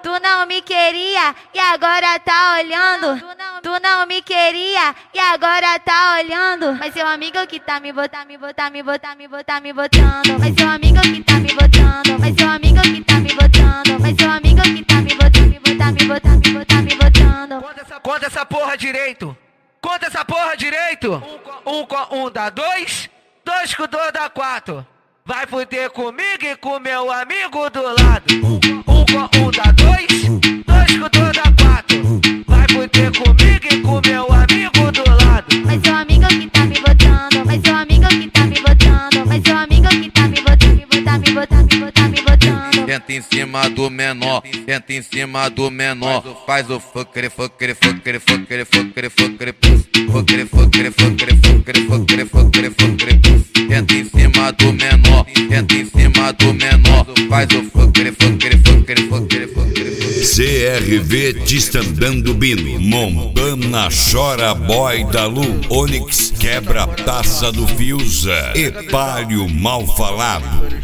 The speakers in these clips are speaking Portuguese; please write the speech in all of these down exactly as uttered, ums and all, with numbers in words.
Tu não me queria e agora tá olhando. Tu não me queria e agora tá olhando. Mas seu amigo que tá me botar, me botar, me botar, me botar, me botando. Mas seu amigo que tá me botando. Mas seu amigo que tá me botando. Mas seu amigo que tá me botar, me botar, me botar, me botar, me botando. Conta essa, conta essa porra direito. Conta essa porra direito. Um com um dá dois. Dois com dois dá quatro. Vai fuder comigo e com meu amigo do lado. Um com um dá dois. Dois com dois dá quatro. Vai fuder comigo e com meu amigo do lado. Mas seu amigo que tá me botando. Mas seu amigo que tá me botando. Mas seu amigo que tá me botando. Me botar, me botar, me botar, me botando. Tenta em cima do menor, tenta em cima do menor. Faz o fuckere, fuckere, fuckere, fuckere, fuckere, fuckere, puss. Fuckere, fuckere, fuckere, fuckere, fuckere, fuckere, fuckere, puss. Tenta em cima do menor, tenta em cima do menor. Faz o fuckere, fuckere, fuckere, fuckere, fuckere, fuckere. C R V Distandando Bino, Montana Chora Boy da Lu, Onyx Quebra Taça do Fiuza, Epálio Mal Falado.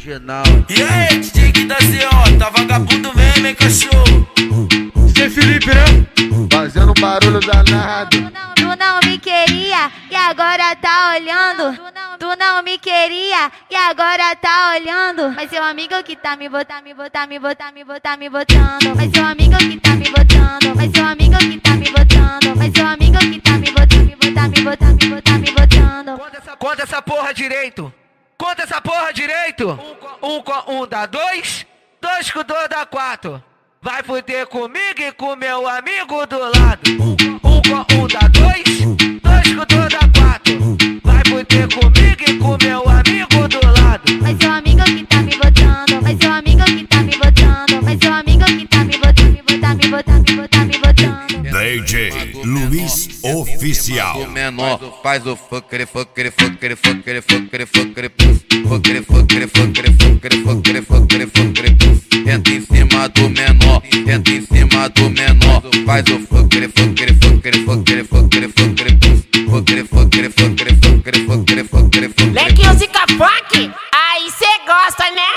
E aí, Tig da C O, tá vagabundo mesmo, hein, cachorro? Zé Felipe, né? Fazendo barulho danado. Tu não me queria e agora tá olhando. Tu não me queria e agora tá olhando. Mas seu amigo que tá me botar, me botar, me botar, me botar, me botando. Mas seu amigo que tá me botando. Mas seu amigo que tá me botando. Mas seu amigo que tá me botar, me botar, me botar, me botar, me botando. Conta essa, conta essa porra direito. Conta essa porra direito. Um com um dá dois. Dois com dois dá quatro. Vai fuder comigo e com meu amigo do lado. Um com um dá dois. Dois com dois dá quatro. Vai fuder comigo e com meu amigo do lado. Mas seu amigo que tá me botando. Mas seu amigo que tá me botando. Mas seu amigo que tá me botando. Me botar, me botar, me botar, me botando. D J Luiz Oficial. O menor faz o fuckere, fuckere, fuckere, fuckere, fuckere, fuckere, puss. Fuckere, fuckere, fuckere, fuckere, fuckere, fuckere, fuckere, puss. Tenta em cima do menor, tenta em cima do menor. Faz o fuckere, fuckere, fuckere, fuckere, fuckere, fuckere, puss. Fuckere, fuckere, fuckere, fuckere, fuckere, fuckere, fuckere. Leque música funk, aí cê gosta, né?